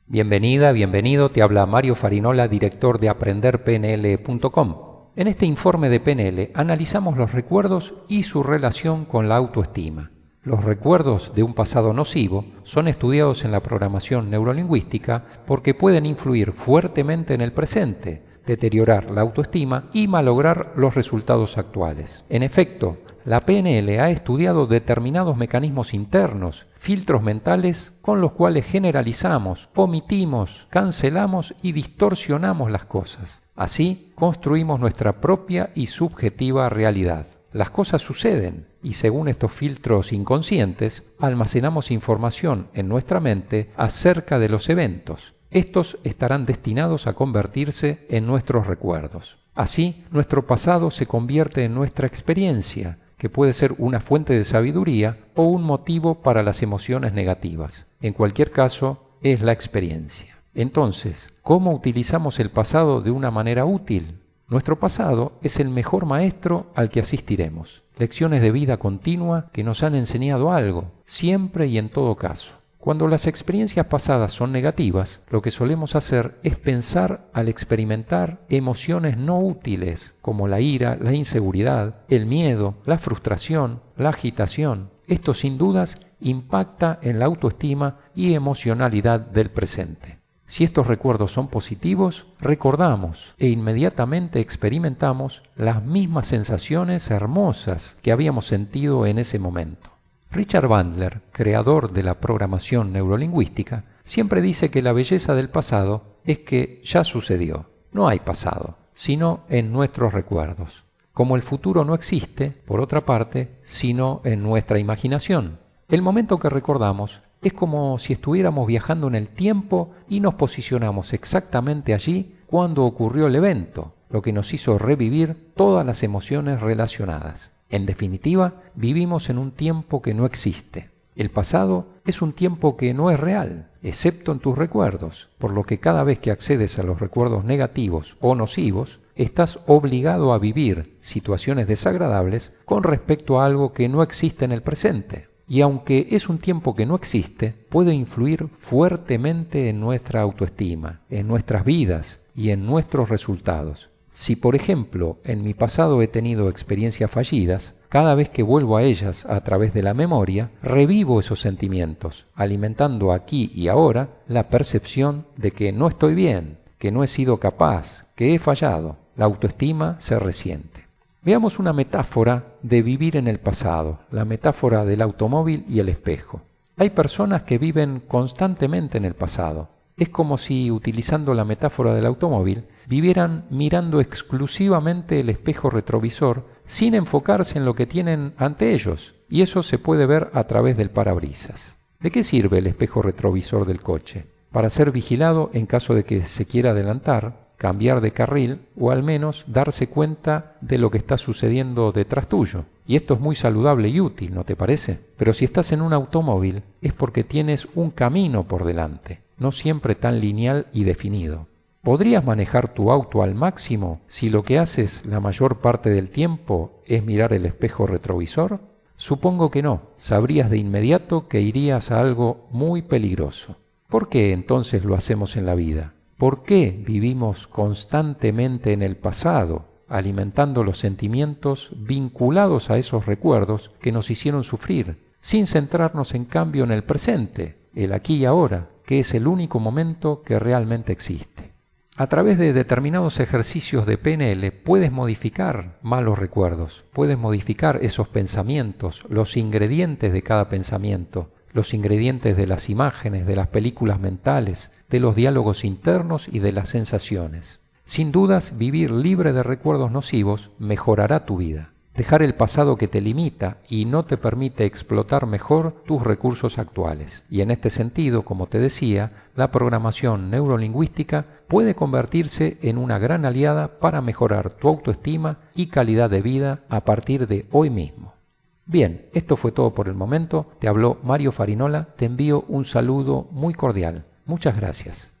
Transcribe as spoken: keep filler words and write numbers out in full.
Bienvenida, bienvenido, te habla Mario Farinola, director de aprender P N L punto com. En este informe de P N L analizamos los recuerdos y su relación con la autoestima. Los recuerdos de un pasado nocivo son estudiados en la programación neurolingüística porque pueden influir fuertemente en el presente, deteriorar la autoestima y malograr los resultados actuales. En efecto, la P N L ha estudiado determinados mecanismos internos, filtros mentales con los cuales generalizamos, omitimos, cancelamos y distorsionamos las cosas. Así, construimos nuestra propia y subjetiva realidad. Las cosas suceden y según estos filtros inconscientes, almacenamos información en nuestra mente acerca de los eventos. Estos estarán destinados a convertirse en nuestros recuerdos. Así, nuestro pasado se convierte en nuestra experiencia, que puede ser una fuente de sabiduría o un motivo para las emociones negativas. En cualquier caso, es la experiencia. Entonces, ¿cómo utilizamos el pasado de una manera útil? Nuestro pasado es el mejor maestro al que asistiremos. Lecciones de vida continua que nos han enseñado algo, siempre y en todo caso. Cuando las experiencias pasadas son negativas, lo que solemos hacer es pensar al experimentar emociones no útiles, como la ira, la inseguridad, el miedo, la frustración, la agitación. Esto sin dudas impacta en la autoestima y emocionalidad del presente. Si estos recuerdos son positivos, recordamos e inmediatamente experimentamos las mismas sensaciones hermosas que habíamos sentido en ese momento. Richard Bandler, creador de la programación neurolingüística, siempre dice que la belleza del pasado es que ya sucedió. No hay pasado, sino en nuestros recuerdos. Como el futuro no existe, por otra parte, sino en nuestra imaginación. El momento que recordamos es como si estuviéramos viajando en el tiempo y nos posicionamos exactamente allí cuando ocurrió el evento, lo que nos hizo revivir todas las emociones relacionadas. En definitiva, vivimos en un tiempo que no existe. El pasado es un tiempo que no es real, excepto en tus recuerdos, por lo que cada vez que accedes a los recuerdos negativos o nocivos, estás obligado a vivir situaciones desagradables con respecto a algo que no existe en el presente. Y aunque es un tiempo que no existe, puede influir fuertemente en nuestra autoestima, en nuestras vidas y en nuestros resultados. Si, por ejemplo, en mi pasado he tenido experiencias fallidas, cada vez que vuelvo a ellas a través de la memoria, revivo esos sentimientos, alimentando aquí y ahora la percepción de que no estoy bien, que no he sido capaz, que he fallado. La autoestima se resiente. Veamos una metáfora de vivir en el pasado, la metáfora del automóvil y el espejo. Hay personas que viven constantemente en el pasado. Es como si, utilizando la metáfora del automóvil, vivieran mirando exclusivamente el espejo retrovisor sin enfocarse en lo que tienen ante ellos, y eso se puede ver a través del parabrisas. ¿De qué sirve el espejo retrovisor del coche? Para ser vigilado en caso de que se quiera adelantar, cambiar de carril o al menos darse cuenta de lo que está sucediendo detrás tuyo. Y esto es muy saludable y útil, ¿no te parece? Pero si estás en un automóvil es porque tienes un camino por delante, no siempre tan lineal y definido. ¿Podrías manejar tu auto al máximo si lo que haces la mayor parte del tiempo es mirar el espejo retrovisor? Supongo que no. Sabrías de inmediato que irías a algo muy peligroso. ¿Por qué entonces lo hacemos en la vida? ¿Por qué vivimos constantemente en el pasado, alimentando los sentimientos vinculados a esos recuerdos que nos hicieron sufrir, sin centrarnos en cambio en el presente, el aquí y ahora, que es el único momento que realmente existe? A través de determinados ejercicios de P N L puedes modificar malos recuerdos, puedes modificar esos pensamientos, los ingredientes de cada pensamiento, los ingredientes de las imágenes, de las películas mentales, de los diálogos internos y de las sensaciones. Sin dudas, vivir libre de recuerdos nocivos mejorará tu vida. Dejar el pasado que te limita y no te permite explotar mejor tus recursos actuales. Y en este sentido, como te decía, la programación neurolingüística puede convertirse en una gran aliada para mejorar tu autoestima y calidad de vida a partir de hoy mismo. Bien, esto fue todo por el momento. Te habló Mario Farinola. Te envío un saludo muy cordial. Muchas gracias.